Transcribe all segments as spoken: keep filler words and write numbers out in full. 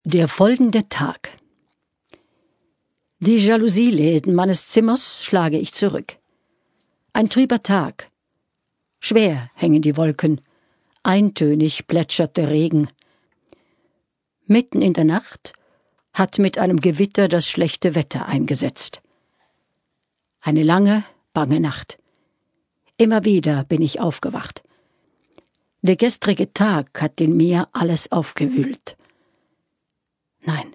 Der folgende Tag. Die Jalousie-Läden meines Zimmers schlage ich zurück. Ein trüber Tag. Schwer hängen die Wolken, eintönig plätschert der Regen. Mitten in der Nacht hat mit einem Gewitter das schlechte Wetter eingesetzt. Eine lange, bange Nacht. Immer wieder bin ich aufgewacht. Der gestrige Tag hat in mir alles aufgewühlt. Nein.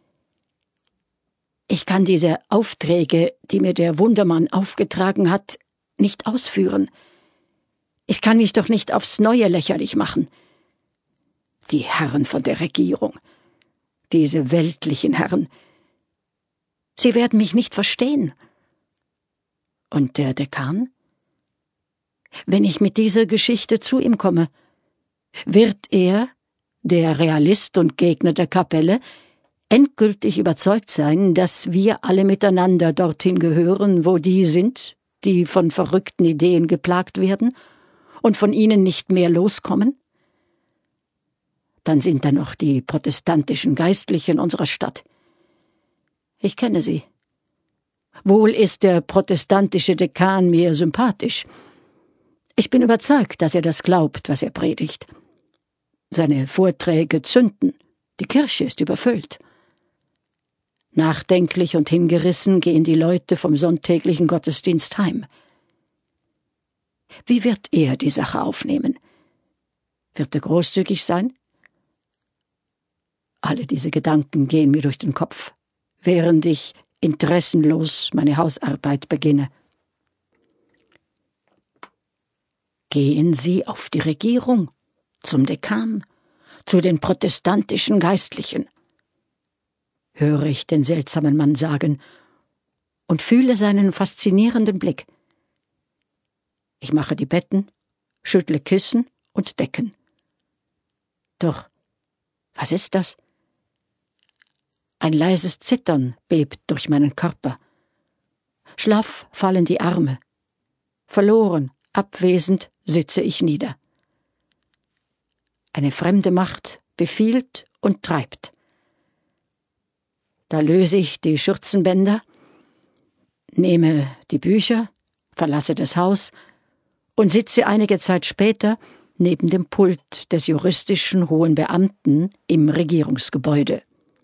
Ich kann diese Aufträge, die mir der Wundermann aufgetragen hat, nicht ausführen. Ich kann mich doch nicht aufs Neue lächerlich machen. Die Herren von der Regierung, diese weltlichen Herren, sie werden mich nicht verstehen. Und der Dekan? Wenn ich mit dieser Geschichte zu ihm komme, wird er, der Realist und Gegner der Kapelle, endgültig überzeugt sein, dass wir alle miteinander dorthin gehören, wo die sind, die von verrückten Ideen geplagt werden und von ihnen nicht mehr loskommen? Dann sind da noch die protestantischen Geistlichen unserer Stadt. Ich kenne sie. Wohl ist der protestantische Dekan mir sympathisch. Ich bin überzeugt, dass er das glaubt, was er predigt. Seine Vorträge zünden, die Kirche ist überfüllt. Nachdenklich und hingerissen gehen die Leute vom sonntäglichen Gottesdienst heim. Wie wird er die Sache aufnehmen? Wird er großzügig sein? Alle diese Gedanken gehen mir durch den Kopf, während ich interessenlos meine Hausarbeit beginne. Gehen Sie auf die Regierung, zum Dekan, zu den protestantischen Geistlichen, höre ich den seltsamen Mann sagen und fühle seinen faszinierenden Blick. Ich mache die Betten, schüttle Kissen und Decken. Doch, was ist das? Ein leises Zittern bebt durch meinen Körper. Schlaff fallen die Arme. Verloren, abwesend sitze ich nieder. Eine fremde Macht befiehlt und treibt. Da löse ich die Schürzenbänder, nehme die Bücher, verlasse das Haus und sitze einige Zeit später neben dem Pult des juristischen hohen Beamten im Regierungsgebäude.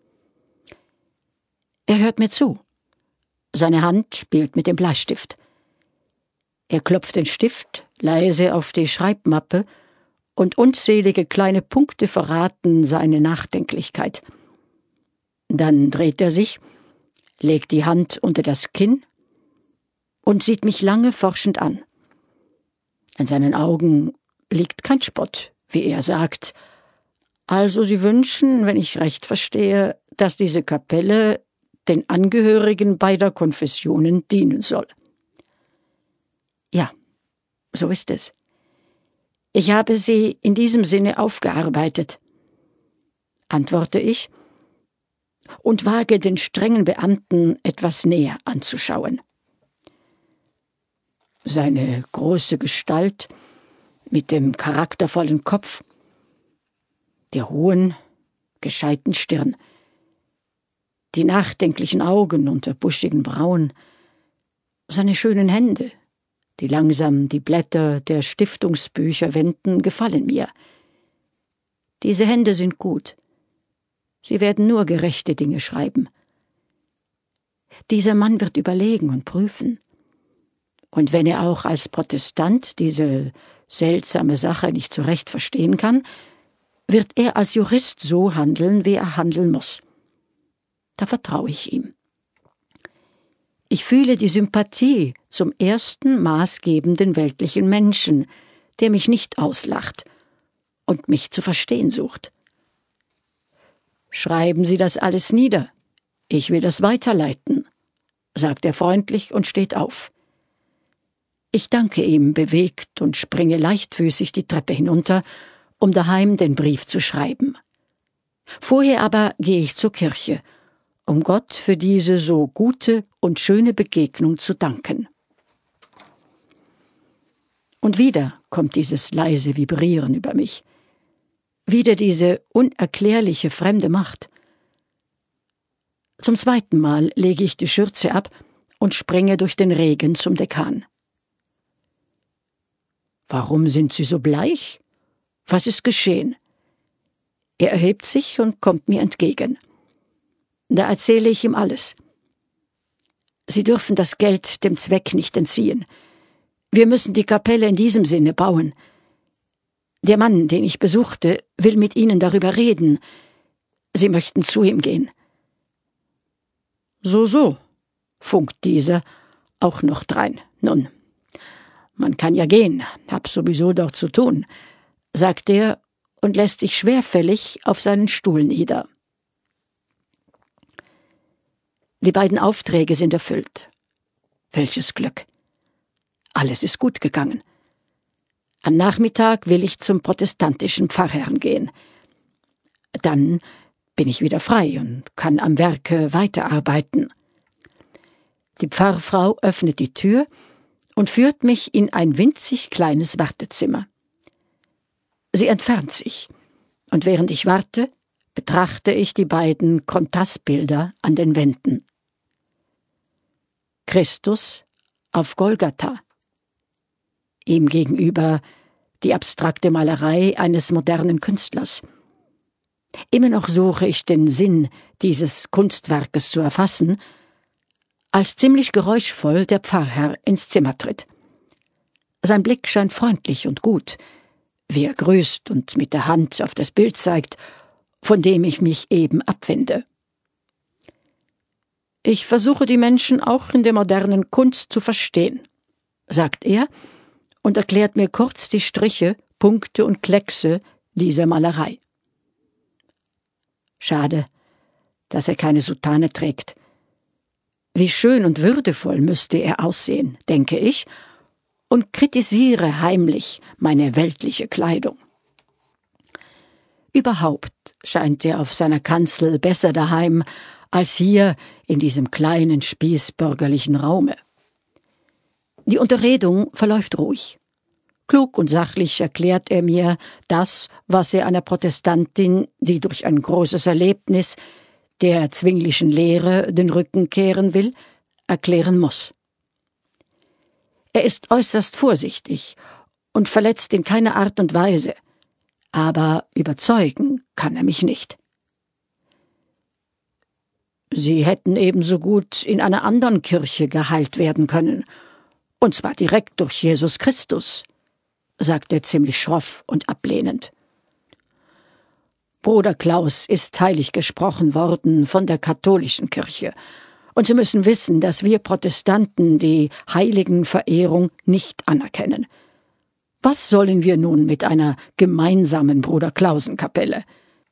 Er hört mir zu. Seine Hand spielt mit dem Bleistift. Er klopft den Stift leise auf die Schreibmappe und unzählige kleine Punkte verraten seine Nachdenklichkeit. Dann dreht er sich, legt die Hand unter das Kinn und sieht mich lange forschend an. In seinen Augen liegt kein Spott, wie er sagt. Also Sie wünschen, wenn ich recht verstehe, dass diese Kapelle den Angehörigen beider Konfessionen dienen soll. Ja, so ist es. Ich habe sie in diesem Sinne aufgearbeitet, antworte ich und wage den strengen Beamten etwas näher anzuschauen. Seine große Gestalt mit dem charaktervollen Kopf, der hohen, gescheiten Stirn, die nachdenklichen Augen unter buschigen Brauen, seine schönen Hände, die langsam die Blätter der Stiftungsbücher wenden, gefallen mir. Diese Hände sind gut. Sie werden nur gerechte Dinge schreiben. Dieser Mann wird überlegen und prüfen. Und wenn er auch als Protestant diese seltsame Sache nicht so recht verstehen kann, wird er als Jurist so handeln, wie er handeln muss. Da vertraue ich ihm. Ich fühle die Sympathie zum ersten maßgebenden weltlichen Menschen, der mich nicht auslacht und mich zu verstehen sucht. »Schreiben Sie das alles nieder. Ich will das weiterleiten«, sagt er freundlich und steht auf. Ich danke ihm bewegt und springe leichtfüßig die Treppe hinunter, um daheim den Brief zu schreiben. Vorher aber gehe ich zur Kirche, um Gott für diese so gute und schöne Begegnung zu danken. Und wieder kommt dieses leise Vibrieren über mich. Wieder diese unerklärliche fremde Macht. Zum zweiten Mal lege ich die Schürze ab und springe durch den Regen zum Dekan. »Warum sind Sie so bleich? Was ist geschehen?« Er erhebt sich und kommt mir entgegen. Da erzähle ich ihm alles. »Sie dürfen das Geld dem Zweck nicht entziehen. Wir müssen die Kapelle in diesem Sinne bauen. Der Mann, den ich besuchte, will mit Ihnen darüber reden. Sie möchten zu ihm gehen.« »So, so«, funkt dieser auch noch drein. »Nun, man kann ja gehen, hab sowieso dort zu tun«, sagt er und lässt sich schwerfällig auf seinen Stuhl nieder. Die beiden Aufträge sind erfüllt. Welches Glück! Alles ist gut gegangen. Am Nachmittag will ich zum protestantischen Pfarrherrn gehen. Dann bin ich wieder frei und kann am Werke weiterarbeiten. Die Pfarrfrau öffnet die Tür und führt mich in ein winzig kleines Wartezimmer. Sie entfernt sich, und während ich warte, betrachte ich die beiden Kontrastbilder an den Wänden. Christus auf Golgatha. Ihm gegenüber die abstrakte Malerei eines modernen Künstlers. Immer noch suche ich den Sinn dieses Kunstwerkes zu erfassen, als ziemlich geräuschvoll der Pfarrherr ins Zimmer tritt. Sein Blick scheint freundlich und gut, wie er grüßt und mit der Hand auf das Bild zeigt, von dem ich mich eben abwende. »Ich versuche die Menschen auch in der modernen Kunst zu verstehen«, sagt er und erklärt mir kurz die Striche, Punkte und Kleckse dieser Malerei. Schade, dass er keine Soutane trägt. Wie schön und würdevoll müsste er aussehen, denke ich, und kritisiere heimlich meine weltliche Kleidung. Überhaupt scheint er auf seiner Kanzel besser daheim als hier in diesem kleinen spießbürgerlichen Raume. Die Unterredung verläuft ruhig. Klug und sachlich erklärt er mir das, was er einer Protestantin, die durch ein großes Erlebnis der zwinglischen Lehre den Rücken kehren will, erklären muss. Er ist äußerst vorsichtig und verletzt in keiner Art und Weise, aber überzeugen kann er mich nicht. Sie hätten ebenso gut in einer anderen Kirche geheilt werden können, und zwar direkt durch Jesus Christus, sagt er ziemlich schroff und ablehnend. Bruder Klaus ist heilig gesprochen worden von der katholischen Kirche, und Sie müssen wissen, dass wir Protestanten die Heiligenverehrung nicht anerkennen. Was sollen wir nun mit einer gemeinsamen Bruder-Klausen-Kapelle?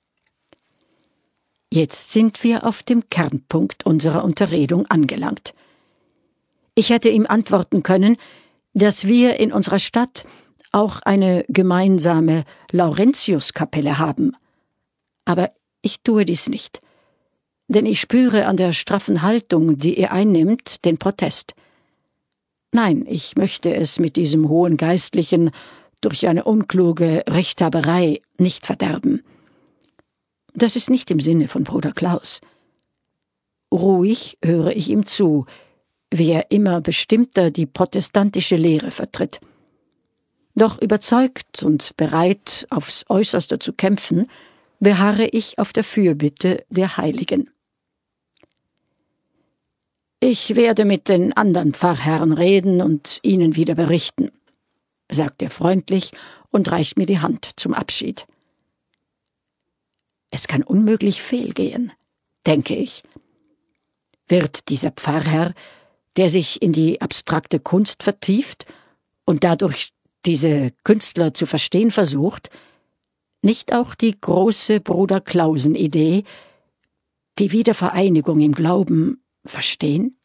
Jetzt sind wir auf dem Kernpunkt unserer Unterredung angelangt. Ich hätte ihm antworten können, dass wir in unserer Stadt auch eine gemeinsame Laurentiuskapelle haben. Aber ich tue dies nicht, denn ich spüre an der straffen Haltung, die er einnimmt, den Protest. Nein, ich möchte es mit diesem hohen Geistlichen durch eine unkluge Rechthaberei nicht verderben. Das ist nicht im Sinne von Bruder Klaus. Ruhig höre ich ihm zu, wie er immer bestimmter die protestantische Lehre vertritt. Doch überzeugt und bereit, aufs Äußerste zu kämpfen, beharre ich auf der Fürbitte der Heiligen. »Ich werde mit den anderen Pfarrherren reden und Ihnen wieder berichten«, sagt er freundlich und reicht mir die Hand zum Abschied. Es kann unmöglich fehlgehen, denke ich. Wird dieser Pfarrherr, der sich in die abstrakte Kunst vertieft und dadurch diese Künstler zu verstehen versucht, nicht auch die große Bruder-Klausen-Idee, die Wiedervereinigung im Glauben, verstehen?